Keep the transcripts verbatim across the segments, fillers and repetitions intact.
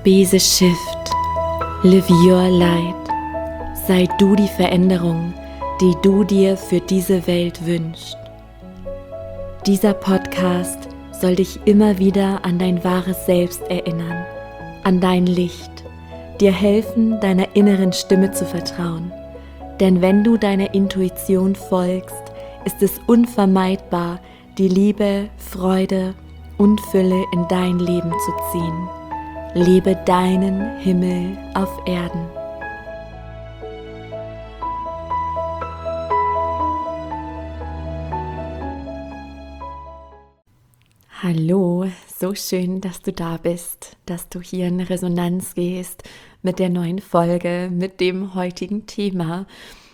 Be the shift, live your light. Sei du die Veränderung, die du dir für diese Welt wünschst. Dieser Podcast soll dich immer wieder an dein wahres Selbst erinnern, an dein Licht, dir helfen, deiner inneren Stimme zu vertrauen. Denn wenn du deiner Intuition folgst, ist es unvermeidbar, die Liebe, Freude und Fülle in dein Leben zu ziehen. Lebe deinen Himmel auf Erden. Hallo, so schön, dass du da bist, dass du hier in Resonanz gehst mit der neuen Folge, mit dem heutigen Thema.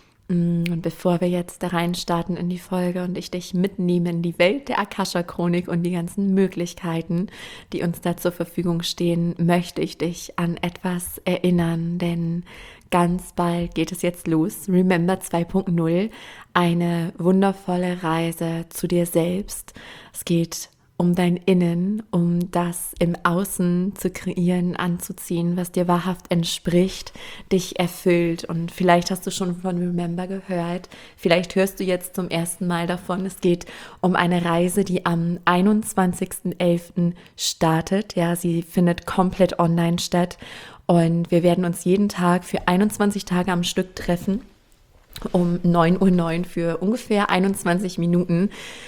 Und bevor wir jetzt da rein starten in die Folge und ich dich mitnehme in die Welt der Akasha-Chronik und die ganzen Möglichkeiten, die uns da zur Verfügung stehen, möchte ich dich an etwas erinnern, denn ganz bald geht es jetzt los. Remember zwei Punkt null, eine wundervolle Reise zu dir selbst. Es geht um dein Innen, um das im Außen zu kreieren, anzuziehen, was dir wahrhaft entspricht, dich erfüllt. Und vielleicht hast du schon von Remember gehört, vielleicht hörst du jetzt zum ersten Mal davon. Es geht um eine Reise, die am einundzwanzigsten elften startet. Ja, sie findet komplett online statt und wir werden uns jeden Tag für einundzwanzig Tage am Stück treffen. Um neun Uhr neun für ungefähr einundzwanzig Minuten,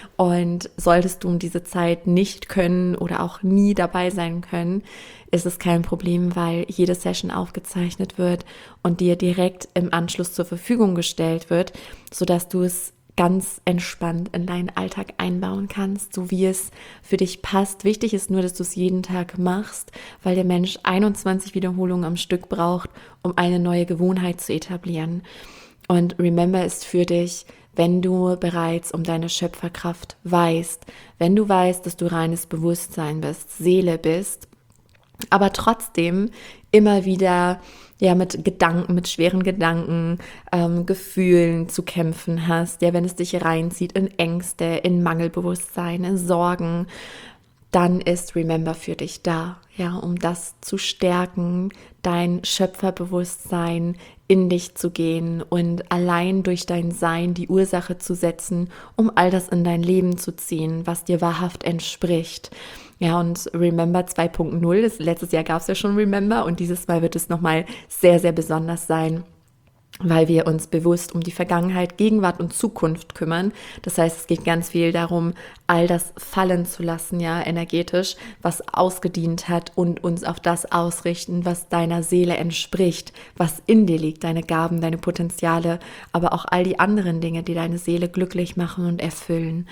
und solltest du um diese Zeit nicht können oder auch nie dabei sein können, ist es kein Problem, weil jede Session aufgezeichnet wird und dir direkt im Anschluss zur Verfügung gestellt wird, sodass du es ganz entspannt in deinen Alltag einbauen kannst, so wie es für dich passt. Wichtig ist nur, dass du es jeden Tag machst, weil der Mensch einundzwanzig Wiederholungen am Stück braucht, um eine neue Gewohnheit zu etablieren. Und Remember ist für dich, wenn du bereits um deine Schöpferkraft weißt, wenn du weißt, dass du reines Bewusstsein bist, Seele bist, aber trotzdem immer wieder ja mit Gedanken, mit schweren Gedanken, ähm, Gefühlen zu kämpfen hast, ja, wenn es dich reinzieht in Ängste, in Mangelbewusstsein, in Sorgen, dann ist Remember für dich da, ja, um das zu stärken, dein Schöpferbewusstsein in dich zu gehen und allein durch dein Sein die Ursache zu setzen, um all das in dein Leben zu ziehen, was dir wahrhaft entspricht. Ja, und Remember zwei Punkt null, das, letztes Jahr gab es ja schon Remember und dieses Mal wird es nochmal sehr, sehr besonders sein, weil wir uns bewusst um die Vergangenheit, Gegenwart und Zukunft kümmern. Das heißt, es geht ganz viel darum, all das fallen zu lassen, ja, energetisch, was ausgedient hat, und uns auf das ausrichten, was deiner Seele entspricht, was in dir liegt, deine Gaben, deine Potenziale, aber auch all die anderen Dinge, die deine Seele glücklich machen und erfüllen.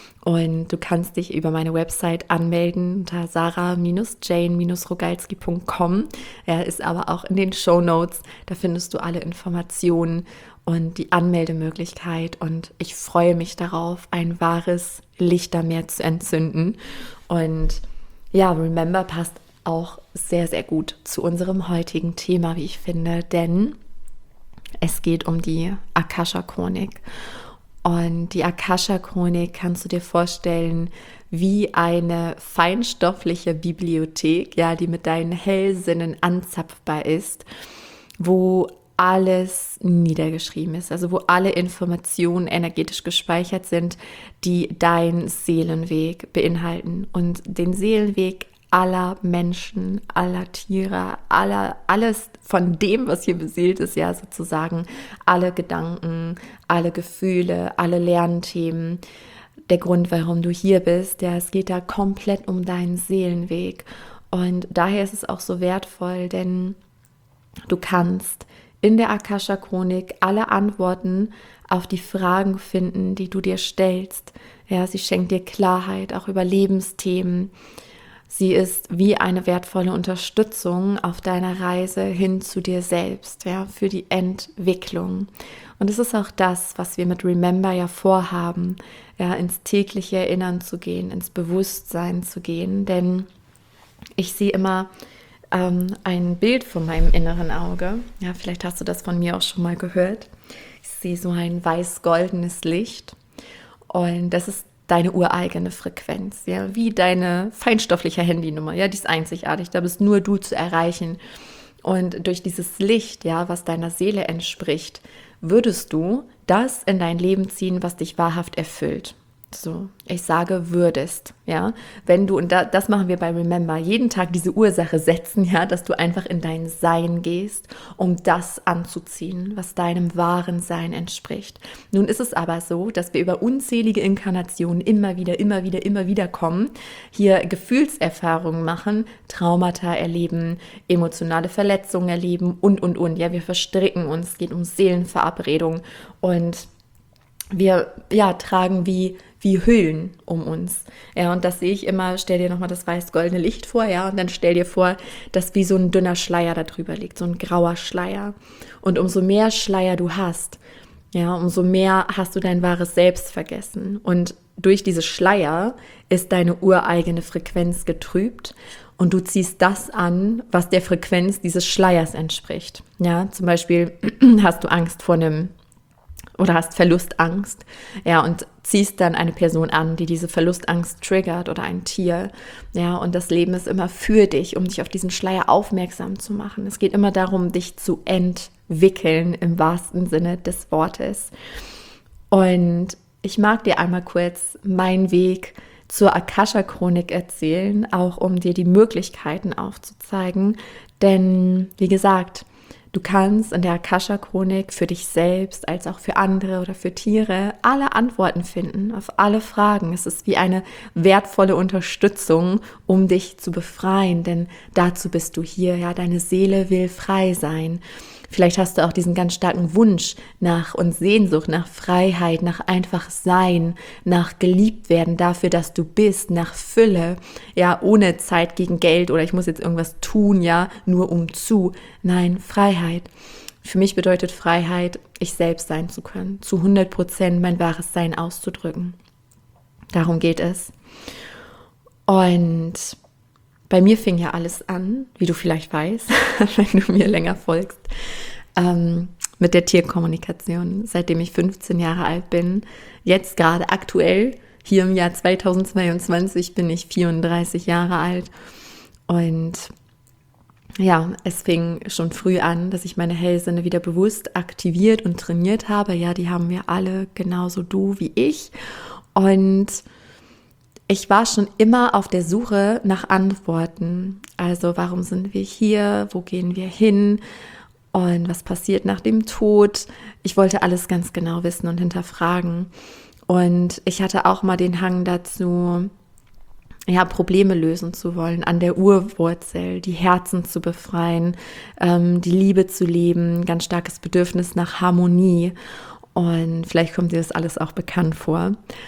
Und du kannst dich über meine Website anmelden unter sarah jane rogalski punkt com. Er ist aber auch in den Shownotes. Da findest du alle Informationen und die Anmeldemöglichkeit. Und ich freue mich darauf, ein wahres Lichtermeer zu entzünden. Und ja, Remember passt auch sehr, sehr gut zu unserem heutigen Thema, wie ich finde. Denn es geht um die Akasha-Chronik. Und die Akasha-Chronik kannst du dir vorstellen wie eine feinstoffliche Bibliothek, ja, die mit deinen Hellsinnen anzapfbar ist, wo alles niedergeschrieben ist, also wo alle Informationen energetisch gespeichert sind, die deinen Seelenweg beinhalten. Und den Seelenweg aller Menschen, aller Tiere, aller, alles von dem, was hier beseelt ist, ja, sozusagen alle Gedanken, alle Gefühle, alle Lernthemen, der Grund, warum du hier bist, ja, es geht da komplett um deinen Seelenweg. Und daher ist es auch so wertvoll, denn du kannst in der Akasha-Chronik alle Antworten auf die Fragen finden, die du dir stellst. Ja, sie schenkt dir Klarheit, auch über Lebensthemen. Sie ist wie eine wertvolle Unterstützung auf deiner Reise hin zu dir selbst, ja, für die Entwicklung. Und es ist auch das, was wir mit Remember ja vorhaben, ja, ins tägliche Erinnern zu gehen, ins Bewusstsein zu gehen. Denn ich sehe immer ähm, ein Bild von meinem inneren Auge. Ja, vielleicht hast du das von mir auch schon mal gehört. Ich sehe so ein weiß-goldenes Licht. Und das ist deine ureigene Frequenz, ja, wie deine feinstoffliche Handynummer, ja, die ist einzigartig, da bist nur du zu erreichen. Und durch dieses Licht, ja, was deiner Seele entspricht, würdest du das in dein Leben ziehen, was dich wahrhaft erfüllt. So, ich sage würdest, ja, wenn du, und da, das machen wir bei Remember, jeden Tag diese Ursache setzen, ja, dass du einfach in dein Sein gehst, um das anzuziehen, was deinem wahren Sein entspricht. Nun ist es aber so, dass wir über unzählige Inkarnationen immer wieder, immer wieder, immer wieder kommen, hier Gefühlserfahrungen machen, Traumata erleben, emotionale Verletzungen erleben und, und, und, ja, wir verstricken uns, es geht um Seelenverabredung und wir, ja, tragen wie wie Hüllen um uns. Ja, und das sehe ich immer, stell dir nochmal das weiß-goldene Licht vor, ja, und dann stell dir vor, dass wie so ein dünner Schleier da drüber liegt, so ein grauer Schleier. Und umso mehr Schleier du hast, ja, umso mehr hast du dein wahres Selbst vergessen. Und durch diese Schleier ist deine ureigene Frequenz getrübt und du ziehst das an, was der Frequenz dieses Schleiers entspricht. Ja, zum Beispiel hast du Angst vor einem oder hast Verlustangst, ja, und ziehst dann eine Person an, die diese Verlustangst triggert oder ein Tier, ja, und das Leben ist immer für dich, um dich auf diesen Schleier aufmerksam zu machen. Es geht immer darum, dich zu entwickeln im wahrsten Sinne des Wortes. Und ich mag dir einmal kurz meinen Weg zur Akasha-Chronik erzählen, auch um dir die Möglichkeiten aufzuzeigen, denn wie gesagt, du kannst in der Akasha-Chronik für dich selbst, als auch für andere oder für Tiere alle Antworten finden auf alle Fragen. Es ist wie eine wertvolle Unterstützung, um dich zu befreien, denn dazu bist du hier. Ja, deine Seele will frei sein. Vielleicht hast du auch diesen ganz starken Wunsch nach und Sehnsucht nach Freiheit, nach einfach Sein, nach geliebt werden dafür, dass du bist, nach Fülle, ja, ohne Zeit gegen Geld oder ich muss jetzt irgendwas tun, ja, nur um zu. Nein, Freiheit. Für mich bedeutet Freiheit, ich selbst sein zu können, zu hundert Prozent mein wahres Sein auszudrücken. Darum geht es. Und bei mir fing ja alles an, wie du vielleicht weißt, wenn du mir länger folgst, ähm, mit der Tierkommunikation, seitdem ich fünfzehn Jahre alt bin. Jetzt gerade aktuell, hier im Jahr zweitausendzweiundzwanzig, bin ich vierunddreißig Jahre alt. Und ja, es fing schon früh an, dass ich meine Hellsinne wieder bewusst aktiviert und trainiert habe. Ja, die haben wir alle, genauso du wie ich. Und ich war schon immer auf der Suche nach Antworten. Also warum sind wir hier? Wo gehen wir hin? Und was passiert nach dem Tod? Ich wollte alles ganz genau wissen und hinterfragen. Und ich hatte auch mal den Hang dazu, ja, Probleme lösen zu wollen, an der Urwurzel, die Herzen zu befreien, ähm, die Liebe zu leben, ganz starkes Bedürfnis nach Harmonie. Und vielleicht kommt dir das alles auch bekannt vor.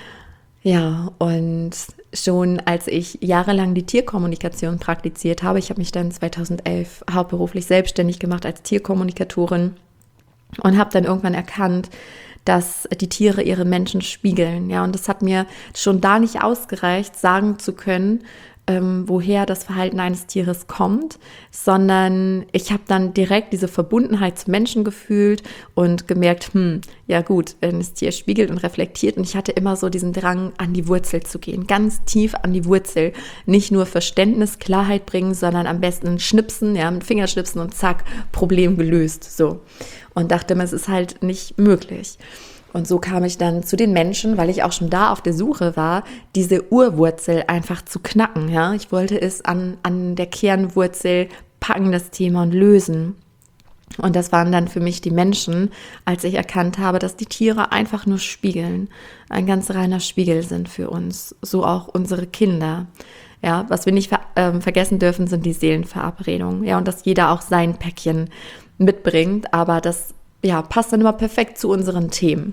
Ja, und schon als ich jahrelang die Tierkommunikation praktiziert habe, ich habe mich dann zweitausendelf hauptberuflich selbstständig gemacht als Tierkommunikatorin und habe dann irgendwann erkannt, dass die Tiere ihre Menschen spiegeln. Ja, und das hat mir schon da nicht ausgereicht, sagen zu können, ähm, woher das Verhalten eines Tieres kommt, sondern ich habe dann direkt diese Verbundenheit zum Menschen gefühlt und gemerkt, hm, ja gut, das Tier spiegelt und reflektiert und ich hatte immer so diesen Drang, an die Wurzel zu gehen, ganz tief an die Wurzel, nicht nur Verständnis, Klarheit bringen, sondern am besten schnipsen, ja, mit Fingerschnipsen und zack, Problem gelöst, so. Und dachte mir, es ist halt nicht möglich. Und so kam ich dann zu den Menschen, weil ich auch schon da auf der Suche war, diese Urwurzel einfach zu knacken. Ja? Ich wollte es an, an der Kernwurzel packen, das Thema, und lösen. Und das waren dann für mich die Menschen, als ich erkannt habe, dass die Tiere einfach nur spiegeln, ein ganz reiner Spiegel sind für uns, so auch unsere Kinder. Ja, was wir nicht ver- äh, vergessen dürfen, sind die Seelenverabredungen. Ja, und dass jeder auch sein Päckchen mitbringt, aber das ja, passt dann immer perfekt zu unseren Themen.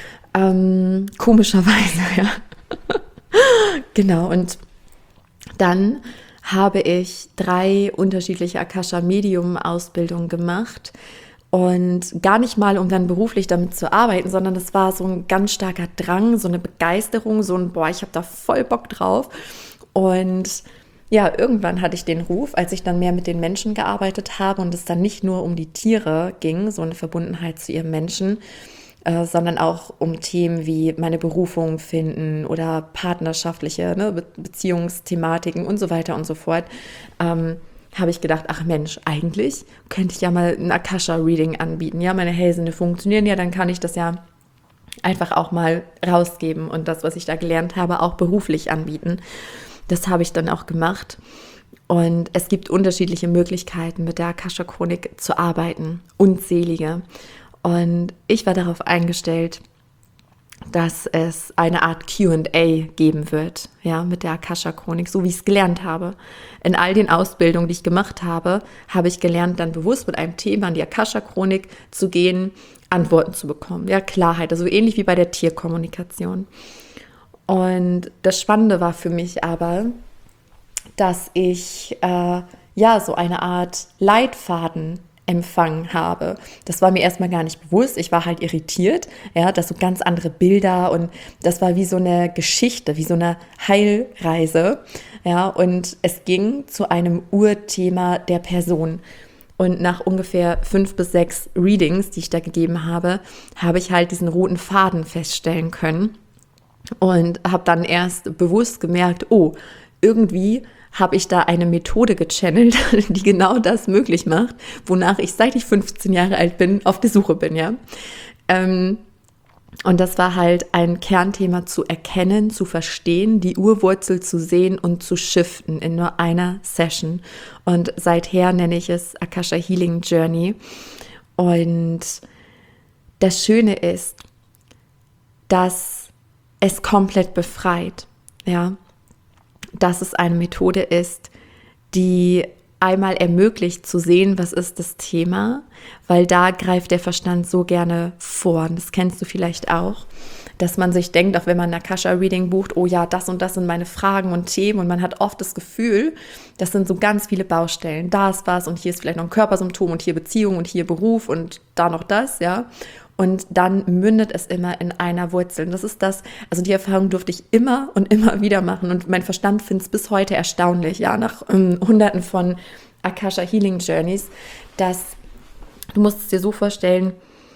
Ähm, komischerweise, ja. Genau, und dann habe ich drei unterschiedliche Akasha-Medium-Ausbildungen gemacht und gar nicht mal, um dann beruflich damit zu arbeiten, sondern das war so ein ganz starker Drang, so eine Begeisterung, so ein, boah, ich habe da voll Bock drauf. Und ja, irgendwann hatte ich den Ruf, als ich dann mehr mit den Menschen gearbeitet habe und es dann nicht nur um die Tiere ging, so eine Verbundenheit zu ihrem Menschen, äh, sondern auch um Themen wie meine Berufung finden oder partnerschaftliche, ne, Be- Beziehungsthematiken und so weiter und so fort, ähm, habe ich gedacht, ach Mensch, eigentlich könnte ich ja mal ein Akasha-Reading anbieten. Ja, meine Hellsinne funktionieren ja, dann kann ich das ja einfach auch mal rausgeben und das, was ich da gelernt habe, auch beruflich anbieten. Das habe ich dann auch gemacht. Und es gibt unterschiedliche Möglichkeiten, mit der Akasha-Chronik zu arbeiten, unzählige. Und ich war darauf eingestellt, dass es eine Art Q und A geben wird, ja, mit der Akasha-Chronik, so wie ich es gelernt habe. In all den Ausbildungen, die ich gemacht habe, habe ich gelernt, dann bewusst mit einem Thema an die Akasha-Chronik zu gehen, Antworten zu bekommen, ja, Klarheit, also ähnlich wie bei der Tierkommunikation. Und das Spannende war für mich aber, dass ich äh, ja so eine Art Leitfaden empfangen habe. Das war mir erstmal gar nicht bewusst. Ich war halt irritiert, ja, dass so ganz andere Bilder und das war wie so eine Geschichte, wie so eine Heilreise, ja, und es ging zu einem Urthema der Person. Und nach ungefähr fünf bis sechs Readings, die ich da gegeben habe, habe ich halt diesen roten Faden feststellen können und habe dann erst bewusst gemerkt, oh, irgendwie habe ich da eine Methode gechannelt, die genau das möglich macht, wonach ich, seit ich fünfzehn Jahre alt bin, auf der Suche bin, ja. Ähm, und das war halt ein Kernthema zu erkennen, zu verstehen, die Urwurzel zu sehen und zu shiften in nur einer Session. Und seither nenne ich es Akasha Healing Journey. Und das Schöne ist, dass es komplett befreit, ja. Dass es eine Methode ist, die einmal ermöglicht zu sehen, was ist das Thema, weil da greift der Verstand so gerne vor. Und das kennst du vielleicht auch, dass man sich denkt, auch wenn man ein Akasha-Reading bucht, oh ja, das und das sind meine Fragen und Themen und man hat oft das Gefühl, das sind so ganz viele Baustellen. Da ist was und hier ist vielleicht noch ein Körpersymptom und hier Beziehung und hier Beruf und da noch das, ja. Und dann mündet es immer in einer Wurzel. Und das ist das, also die Erfahrung durfte ich immer und immer wieder machen. Und mein Verstand findet es bis heute erstaunlich, ja, nach ähm, hunderten von Akasha Healing Journeys, dass du musst es dir so vorstellen,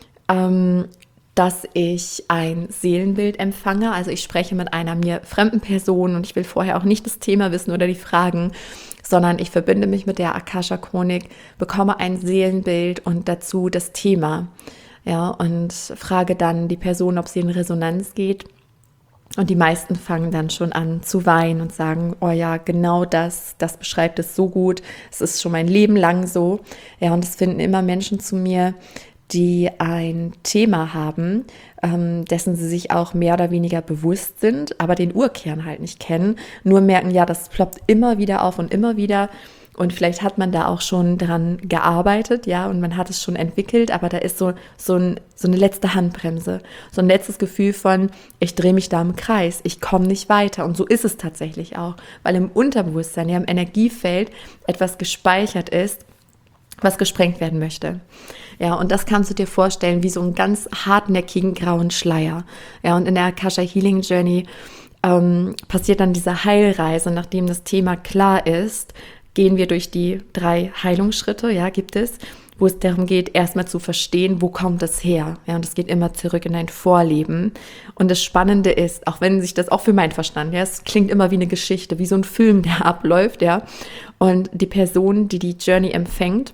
ähm, dass ich ein Seelenbild empfange. Also ich spreche mit einer mir fremden Person und ich will vorher auch nicht das Thema wissen oder die Fragen, sondern ich verbinde mich mit der Akasha-Chronik, bekomme ein Seelenbild und dazu das Thema. Ja, und frage dann die Person, ob sie in Resonanz geht. Und die meisten fangen dann schon an zu weinen und sagen, oh ja, genau das, das beschreibt es so gut. Es ist schon mein Leben lang so. Ja, und es finden immer Menschen zu mir, die ein Thema haben, ähm, dessen sie sich auch mehr oder weniger bewusst sind, aber den Urkern halt nicht kennen. Nur merken, ja, das ploppt immer wieder auf und immer wieder. Und vielleicht hat man da auch schon dran gearbeitet, ja, und man hat es schon entwickelt, aber da ist so, so, ein, so eine letzte Handbremse, so ein letztes Gefühl von, ich drehe mich da im Kreis, ich komme nicht weiter. Und so ist es tatsächlich auch, weil im Unterbewusstsein, ja, im Energiefeld etwas gespeichert ist, was gesprengt werden möchte. Ja, und das kannst du dir vorstellen wie so einen ganz hartnäckigen grauen Schleier. Ja, und in der Akasha Healing Journey ähm, passiert dann diese Heilreise, nachdem das Thema klar ist, gehen wir durch die drei Heilungsschritte, ja, gibt es, wo es darum geht, erstmal zu verstehen, wo kommt es her, ja, und es geht immer zurück in dein Vorleben. Und das Spannende ist, auch wenn sich das auch für meinen Verstand, ja, es klingt immer wie eine Geschichte, wie so ein Film, der abläuft, ja, und die Person, die die Journey empfängt,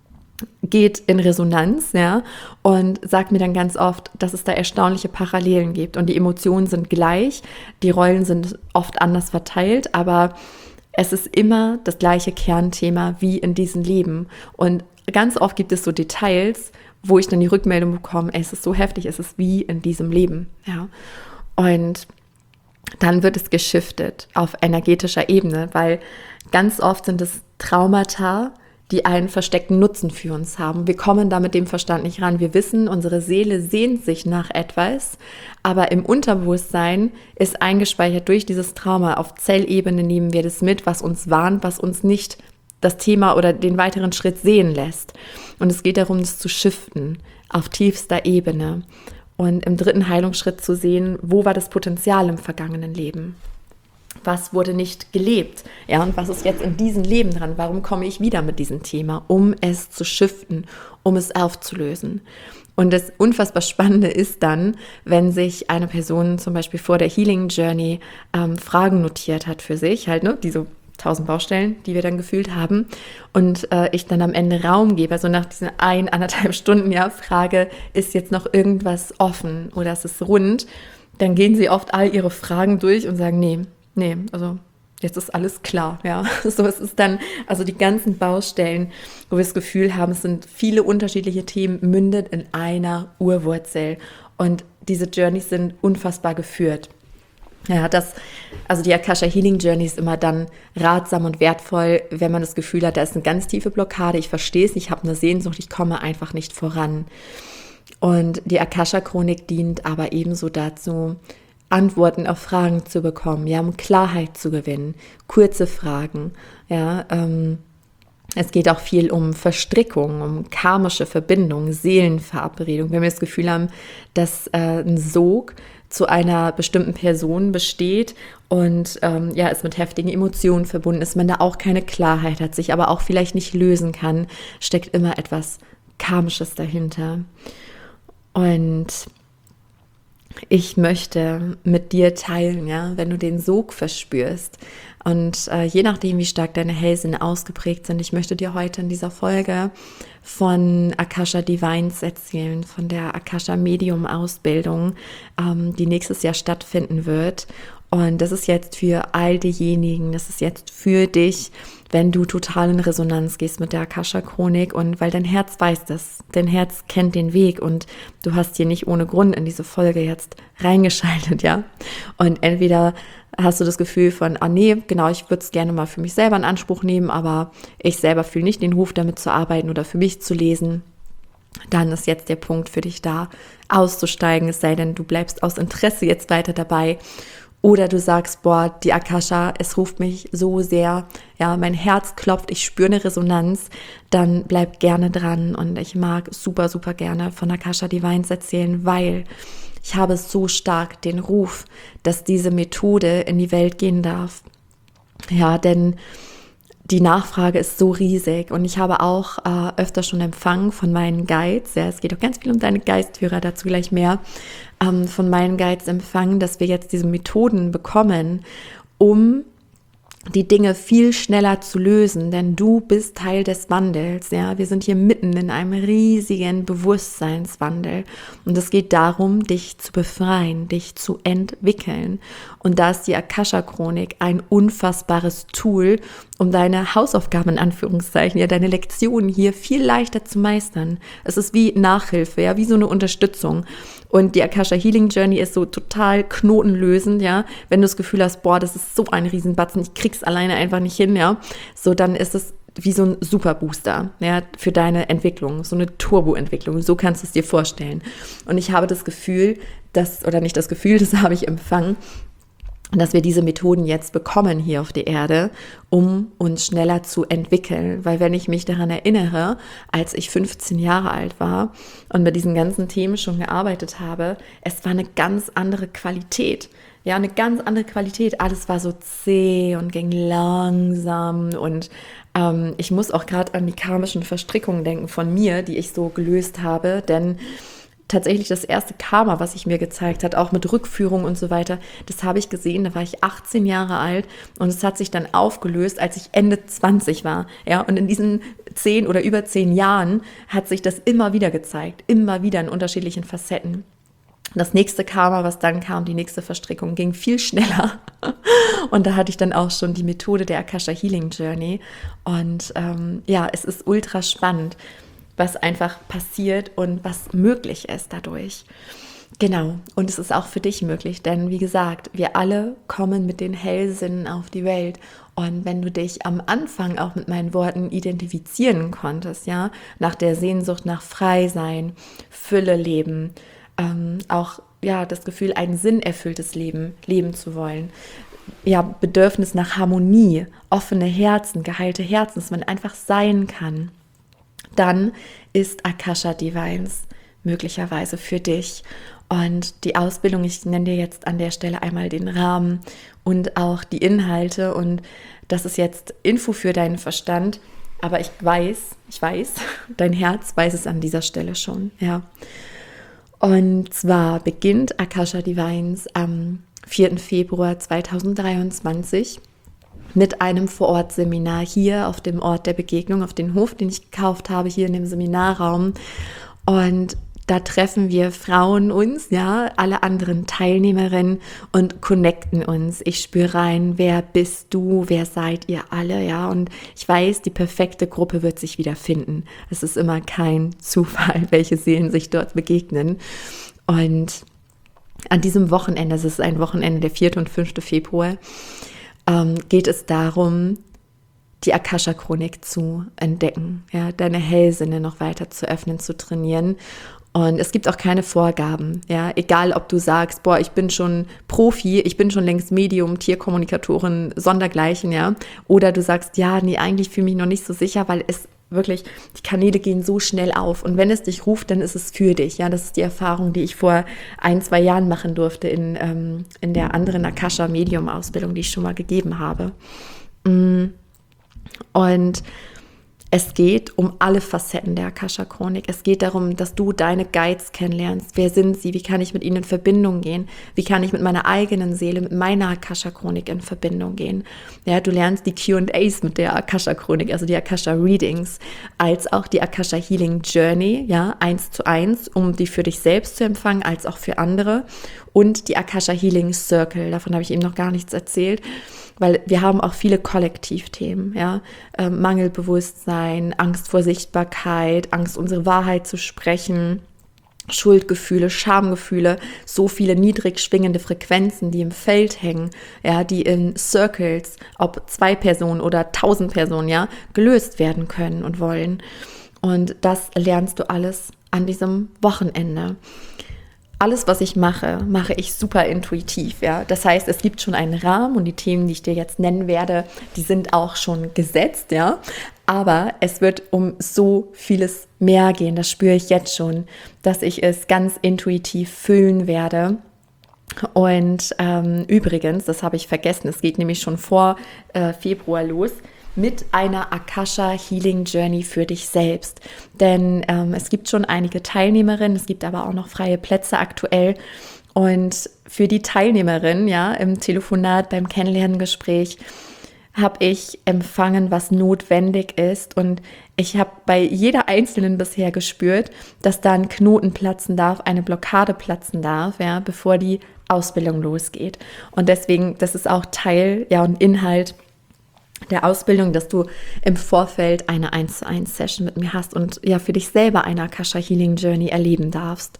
geht in Resonanz, ja, und sagt mir dann ganz oft, dass es da erstaunliche Parallelen gibt und die Emotionen sind gleich, die Rollen sind oft anders verteilt, aber es ist immer das gleiche Kernthema wie in diesem Leben. Und ganz oft gibt es so Details, wo ich dann die Rückmeldung bekomme, es ist so heftig, es ist wie in diesem Leben. Ja. Und dann wird es geschiftet auf energetischer Ebene, weil ganz oft sind es Traumata, die einen versteckten Nutzen für uns haben. Wir kommen da mit dem Verstand nicht ran. Wir wissen, unsere Seele sehnt sich nach etwas, aber im Unterbewusstsein ist eingespeichert durch dieses Trauma. Auf Zellebene nehmen wir das mit, was uns warnt, was uns nicht das Thema oder den weiteren Schritt sehen lässt. Und es geht darum, das zu shiften auf tiefster Ebene und im dritten Heilungsschritt zu sehen, wo war das Potenzial im vergangenen Leben? Was wurde nicht gelebt? Ja, und was ist jetzt in diesem Leben dran? Warum komme ich wieder mit diesem Thema? Um es zu shiften, um es aufzulösen. Und das unfassbar Spannende ist dann, wenn sich eine Person zum Beispiel vor der Healing Journey ähm, Fragen notiert hat für sich, halt, ne, diese tausend Baustellen, die wir dann gefühlt haben, und äh, ich dann am Ende Raum gebe, also nach diesen ein, anderthalb Stunden, ja, frage, ist jetzt noch irgendwas offen oder ist es rund, dann gehen sie oft all ihre Fragen durch und sagen, nee, nee, also jetzt ist alles klar, ja. So, es ist dann, also die ganzen Baustellen, wo wir das Gefühl haben, es sind viele unterschiedliche Themen, mündet in einer Urwurzel. Und diese Journeys sind unfassbar geführt. Ja, das, also die Akasha Healing Journey ist immer dann ratsam und wertvoll, wenn man das Gefühl hat, da ist eine ganz tiefe Blockade, ich verstehe es, ich habe eine Sehnsucht, ich komme einfach nicht voran. Und die Akasha-Chronik dient aber ebenso dazu, Antworten auf Fragen zu bekommen, ja, um Klarheit zu gewinnen, kurze Fragen, ja, ähm, es geht auch viel um Verstrickung, um karmische Verbindung, Seelenverabredung. Wenn wir das Gefühl haben, dass äh, ein Sog zu einer bestimmten Person besteht und ähm, ja, es mit heftigen Emotionen verbunden ist, man da auch keine Klarheit hat, sich aber auch vielleicht nicht lösen kann, steckt immer etwas Karmisches dahinter. Und ich möchte mit dir teilen, ja, wenn du den Sog verspürst und äh, je nachdem, wie stark deine Hellsinne ausgeprägt sind, ich möchte dir heute in dieser Folge von Akasha Divines erzählen, von der Akasha Medium Ausbildung, ähm, die nächstes Jahr stattfinden wird. Und das ist jetzt für all diejenigen, das ist jetzt für dich, wenn du total in Resonanz gehst mit der Akasha-Chronik und weil dein Herz weiß das, dein Herz kennt den Weg und du hast hier nicht ohne Grund in diese Folge jetzt reingeschaltet, ja. Und entweder hast du das Gefühl von, ah nee, genau, ich würde es gerne mal für mich selber in Anspruch nehmen, aber ich selber fühle nicht den Ruf, damit zu arbeiten oder für mich zu lesen, dann ist jetzt der Punkt für dich da, auszusteigen, es sei denn, du bleibst aus Interesse jetzt weiter dabei. Oder du sagst, boah, die Akasha, es ruft mich so sehr, ja, mein Herz klopft, ich spüre eine Resonanz, dann bleib gerne dran und ich mag super, super gerne von Akasha Divines erzählen, weil ich habe so stark den Ruf, dass diese Methode in die Welt gehen darf. Ja, denn die Nachfrage ist so riesig und ich habe auch äh, öfter schon empfangen von meinen Guides, ja, es geht auch ganz viel um deine Geistführer, dazu gleich mehr, ähm, von meinen Guides empfangen, dass wir jetzt diese Methoden bekommen, um die Dinge viel schneller zu lösen, denn du bist Teil des Wandels, ja, wir sind hier mitten in einem riesigen Bewusstseinswandel und es geht darum, dich zu befreien, dich zu entwickeln und da ist die Akasha-Chronik ein unfassbares Tool, um deine Hausaufgaben in Anführungszeichen, ja, deine Lektionen hier viel leichter zu meistern. Es ist wie Nachhilfe, ja, wie so eine Unterstützung. Und die Akasha Healing Journey ist so total knotenlösend, ja. Wenn du das Gefühl hast, boah, das ist so ein Riesenbatzen, ich krieg's alleine einfach nicht hin, ja. So, dann ist es wie so ein Superbooster, ja, für deine Entwicklung, so eine Turbo-Entwicklung. So kannst du es dir vorstellen. Und ich habe das Gefühl, dass, oder nicht das Gefühl, das habe ich empfangen, dass wir diese Methoden jetzt bekommen hier auf der Erde, um uns schneller zu entwickeln. Weil wenn ich mich daran erinnere, als ich fünfzehn Jahre alt war und mit diesen ganzen Themen schon gearbeitet habe, es war eine ganz andere Qualität. Ja, eine ganz andere Qualität. Alles war so zäh und ging langsam und ähm, ich muss auch gerade an die karmischen Verstrickungen denken von mir, die ich so gelöst habe, denn tatsächlich das erste Karma, was sich mir gezeigt hat, auch mit Rückführung und so weiter, das habe ich gesehen, da war ich achtzehn Jahre alt und es hat sich dann aufgelöst, als ich Ende zwanzig war. Ja, und in diesen zehn oder über zehn Jahren hat sich das immer wieder gezeigt, immer wieder in unterschiedlichen Facetten. Das nächste Karma, was dann kam, die nächste Verstrickung, ging viel schneller. Und da hatte ich dann auch schon die Methode der Akasha Healing Journey. Und ähm, ja, es ist ultra spannend, was einfach passiert und was möglich ist dadurch. Genau, und es ist auch für dich möglich, denn wie gesagt, wir alle kommen mit den Hellsinnen auf die Welt. Und wenn du dich am Anfang auch mit meinen Worten identifizieren konntest, ja, nach der Sehnsucht nach Freisein, Fülle leben, ähm, auch ja das Gefühl, ein sinnerfülltes Leben leben zu wollen, ja, Bedürfnis nach Harmonie, offene Herzen, geheilte Herzen, dass man einfach sein kann, dann ist Akasha Divines möglicherweise für dich. Und die Ausbildung, ich nenne dir jetzt an der Stelle einmal den Rahmen und auch die Inhalte. Und das ist jetzt Info für deinen Verstand. Aber ich weiß, ich weiß, dein Herz weiß es an dieser Stelle schon, ja. Und zwar beginnt Akasha Divines am vierten Februar zweitausenddreiundzwanzig mit einem Vorortseminar hier auf dem Ort der Begegnung, auf den Hof, den ich gekauft habe, hier in dem Seminarraum. Und da treffen wir Frauen uns, ja, alle anderen Teilnehmerinnen und connecten uns. Ich spüre rein, wer bist du, wer seid ihr alle, ja. Und ich weiß, die perfekte Gruppe wird sich wieder finden. Es ist immer kein Zufall, welche Seelen sich dort begegnen. Und an diesem Wochenende, es ist ein Wochenende, der vierte und fünfte Februar, ähm, geht es darum, die Akasha-Chronik zu entdecken, ja, deine Hellsinne noch weiter zu öffnen, zu trainieren. Und es gibt auch keine Vorgaben, ja, egal ob du sagst, boah, ich bin schon Profi, ich bin schon längst Medium, Tierkommunikatorin, sondergleichen, ja, oder du sagst, ja, nee, eigentlich fühle ich mich noch nicht so sicher, weil es wirklich, die Kanäle gehen so schnell auf und wenn es dich ruft, dann ist es für dich, ja, das ist die Erfahrung, die ich vor ein, zwei Jahren machen durfte in, ähm, in der anderen Akasha-Medium-Ausbildung, die ich schon mal gegeben habe. Und es geht um alle Facetten der Akasha-Chronik. Es geht darum, dass du deine Guides kennenlernst. Wer sind sie? Wie kann ich mit ihnen in Verbindung gehen? Wie kann ich mit meiner eigenen Seele, mit meiner Akasha-Chronik in Verbindung gehen? Ja, du lernst die Q und A's mit der Akasha-Chronik, also die Akasha-Readings, als auch die Akasha-Healing-Journey, ja, eins zu eins, um die für dich selbst zu empfangen, als auch für andere. Und die Akasha-Healing-Circle, davon habe ich eben noch gar nichts erzählt, weil wir haben auch viele Kollektivthemen, ja, ähm, Mangelbewusstsein, Angst vor Sichtbarkeit, Angst, unsere Wahrheit zu sprechen, Schuldgefühle, Schamgefühle, so viele niedrig schwingende Frequenzen, die im Feld hängen, ja, die in Circles, ob zwei Personen oder tausend Personen, ja, gelöst werden können und wollen. Und das lernst du alles an diesem Wochenende. Alles, was ich mache, mache ich super intuitiv, ja. Das heißt, es gibt schon einen Rahmen und die Themen, die ich dir jetzt nennen werde, die sind auch schon gesetzt, ja. Aber es wird um so vieles mehr gehen, das spüre ich jetzt schon, dass ich es ganz intuitiv fühlen werde. Und ähm, übrigens, das habe ich vergessen, es geht nämlich schon vor äh, Februar los, mit einer Akasha Healing Journey für dich selbst. Denn ähm, es gibt schon einige Teilnehmerinnen, es gibt aber auch noch freie Plätze aktuell. Und für die Teilnehmerin, ja, im Telefonat, beim Kennenlerngespräch, habe ich empfangen, was notwendig ist. Und ich habe bei jeder Einzelnen bisher gespürt, dass da ein Knoten platzen darf, eine Blockade platzen darf, ja, bevor die Ausbildung losgeht. Und deswegen, das ist auch Teil, ja, und Inhalt der Ausbildung, dass du im Vorfeld eine eins zu eins Session mit mir hast und ja für dich selber eine Akasha Healing Journey erleben darfst.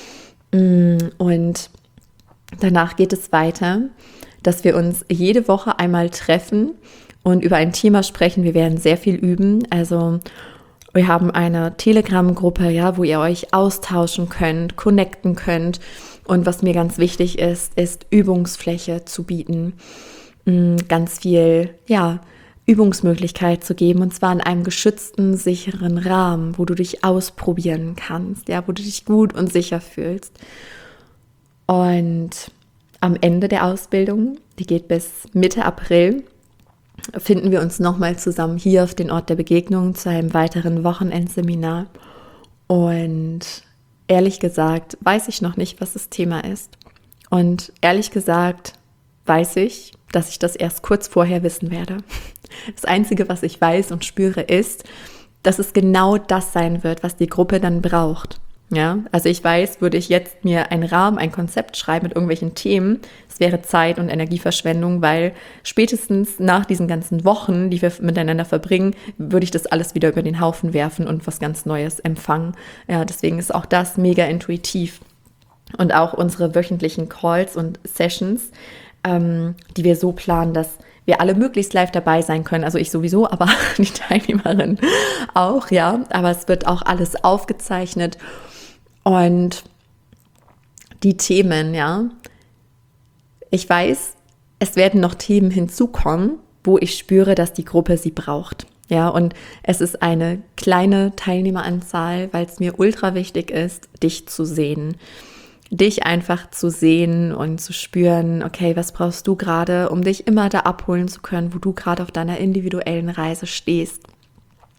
Und danach geht es weiter, dass wir uns jede Woche einmal treffen und über ein Thema sprechen. Wir werden sehr viel üben. Also wir haben eine Telegram-Gruppe, ja, wo ihr euch austauschen könnt, connecten könnt. Und was mir ganz wichtig ist, ist Übungsfläche zu bieten. Ganz viel, ja, Übungsmöglichkeit zu geben, und zwar in einem geschützten, sicheren Rahmen, wo du dich ausprobieren kannst, ja, wo du dich gut und sicher fühlst. Und am Ende der Ausbildung, die geht bis Mitte April, finden wir uns nochmal zusammen hier auf den Ort der Begegnung zu einem weiteren Wochenendseminar. Und ehrlich gesagt, weiß ich noch nicht, was das Thema ist. Und ehrlich gesagt, weiß ich, dass ich das erst kurz vorher wissen werde. Das Einzige, was ich weiß und spüre, ist, dass es genau das sein wird, was die Gruppe dann braucht. Ja, also ich weiß, würde ich jetzt mir einen Rahmen, ein Konzept schreiben mit irgendwelchen Themen, es wäre Zeit- und Energieverschwendung, weil spätestens nach diesen ganzen Wochen, die wir miteinander verbringen, würde ich das alles wieder über den Haufen werfen und was ganz Neues empfangen. Ja, deswegen ist auch das mega intuitiv. Und auch unsere wöchentlichen Calls und Sessions, ähm, die wir so planen, dass wir alle möglichst live dabei sein können. Also ich sowieso, aber die Teilnehmerin auch, ja. Aber es wird auch alles aufgezeichnet. Und die Themen, ja. Ich weiß, es werden noch Themen hinzukommen, wo ich spüre, dass die Gruppe sie braucht. Ja, und es ist eine kleine Teilnehmeranzahl, weil es mir ultra wichtig ist, dich zu sehen. Dich einfach zu sehen und zu spüren, okay, was brauchst du gerade, um dich immer da abholen zu können, wo du gerade auf deiner individuellen Reise stehst.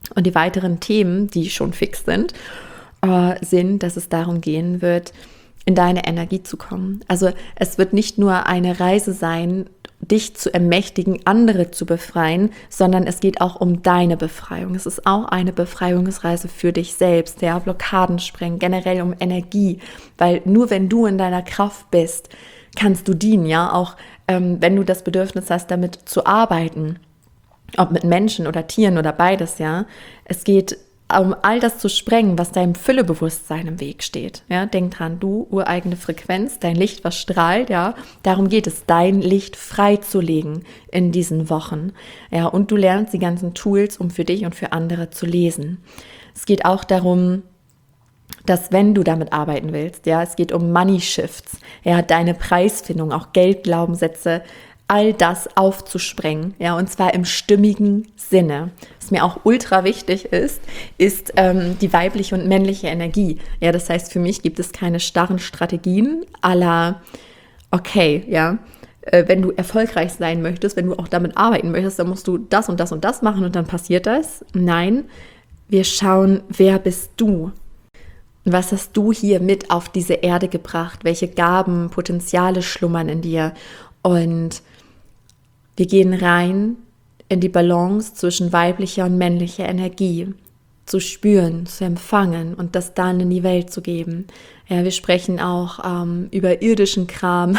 Und die weiteren Themen, die schon fix sind, äh, sind, dass es darum gehen wird, in deine Energie zu kommen. Also es wird nicht nur eine Reise sein, dich zu ermächtigen, andere zu befreien, sondern es geht auch um deine Befreiung. Es ist auch eine Befreiungsreise für dich selbst, ja, Blockaden sprengen, generell um Energie, weil nur wenn du in deiner Kraft bist, kannst du dienen, ja, auch ähm, wenn du das Bedürfnis hast, damit zu arbeiten, ob mit Menschen oder Tieren oder beides, ja. Es geht um all das zu sprengen, was deinem Füllebewusstsein im Weg steht. Ja, denk dran, du, ureigene Frequenz, dein Licht, was strahlt, ja, darum geht es, dein Licht freizulegen in diesen Wochen. Ja, und du lernst die ganzen Tools, um für dich und für andere zu lesen. Es geht auch darum, dass wenn du damit arbeiten willst, ja, es geht um Money Shifts, ja, deine Preisfindung, auch Geldglaubenssätze, all das aufzusprengen, ja, und zwar im stimmigen Sinne. Was mir auch ultra wichtig ist, ist ähm, die weibliche und männliche Energie. Ja, das heißt, für mich gibt es keine starren Strategien à la, okay, ja, äh, wenn du erfolgreich sein möchtest, wenn du auch damit arbeiten möchtest, dann musst du das und das und das machen und dann passiert das. Nein, wir schauen, wer bist du? Was hast du hier mit auf diese Erde gebracht? Welche Gaben, Potenziale schlummern in dir? Und wir gehen rein in die Balance zwischen weiblicher und männlicher Energie, zu spüren, zu empfangen und das dann in die Welt zu geben. Ja, wir sprechen auch ähm, über irdischen Kram,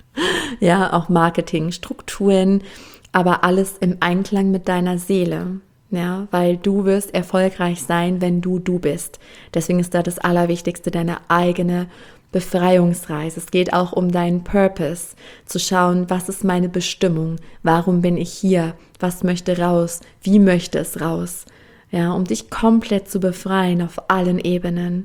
ja, auch Marketing, Strukturen, aber alles im Einklang mit deiner Seele. Ja, weil du wirst erfolgreich sein, wenn du du bist. Deswegen ist da das Allerwichtigste deine eigene Befreiungsreise. Es geht auch um deinen Purpose, zu schauen, was ist meine Bestimmung, warum bin ich hier, was möchte raus, wie möchte es raus, ja, um dich komplett zu befreien auf allen Ebenen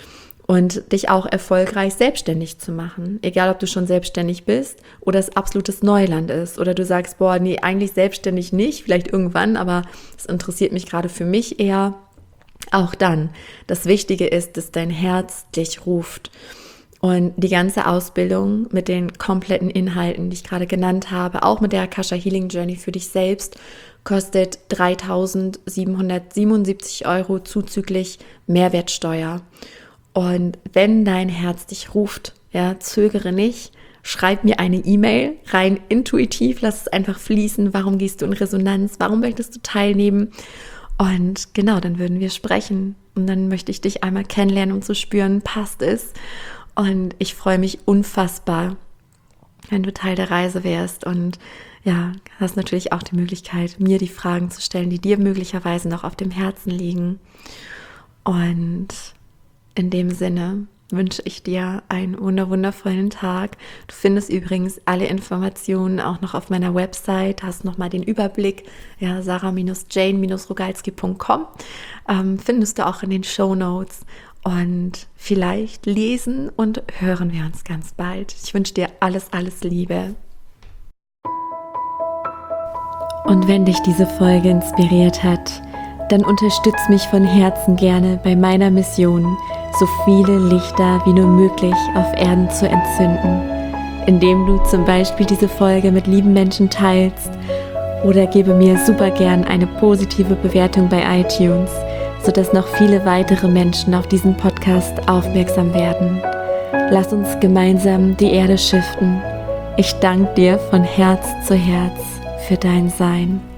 und dich auch erfolgreich selbstständig zu machen, egal ob du schon selbstständig bist oder es absolutes Neuland ist oder du sagst, boah, nee, eigentlich selbstständig nicht, vielleicht irgendwann, aber es interessiert mich gerade für mich eher. Auch dann, das Wichtige ist, dass dein Herz dich ruft. Und die ganze Ausbildung mit den kompletten Inhalten, die ich gerade genannt habe, auch mit der Akasha Healing Journey für dich selbst, kostet dreitausendsiebenhundertsiebenundsiebzig Euro zuzüglich Mehrwertsteuer. Und wenn dein Herz dich ruft, ja, zögere nicht, schreib mir eine E-Mail, rein intuitiv, lass es einfach fließen. Warum gehst du in Resonanz? Warum möchtest du teilnehmen? Und genau, dann würden wir sprechen. Und dann möchte ich dich einmal kennenlernen, um zu spüren, passt es? Und ich freue mich unfassbar, wenn du Teil der Reise wärst und ja, hast natürlich auch die Möglichkeit, mir die Fragen zu stellen, die dir möglicherweise noch auf dem Herzen liegen. Und in dem Sinne wünsche ich dir einen wundervollen Tag. Du findest übrigens alle Informationen auch noch auf meiner Website, hast nochmal den Überblick, ja, sarah jane rogalski punkt com, ähm, findest du auch in den Shownotes. Und vielleicht lesen und hören wir uns ganz bald. Ich wünsche dir alles, alles Liebe. Und wenn dich diese Folge inspiriert hat, dann unterstütz mich von Herzen gerne bei meiner Mission, so viele Lichter wie nur möglich auf Erden zu entzünden, indem du zum Beispiel diese Folge mit lieben Menschen teilst oder gebe mir super gern eine positive Bewertung bei iTunes, sodass noch viele weitere Menschen auf diesen Podcast aufmerksam werden. Lass uns gemeinsam die Erde shiften. Ich danke dir von Herz zu Herz für dein Sein.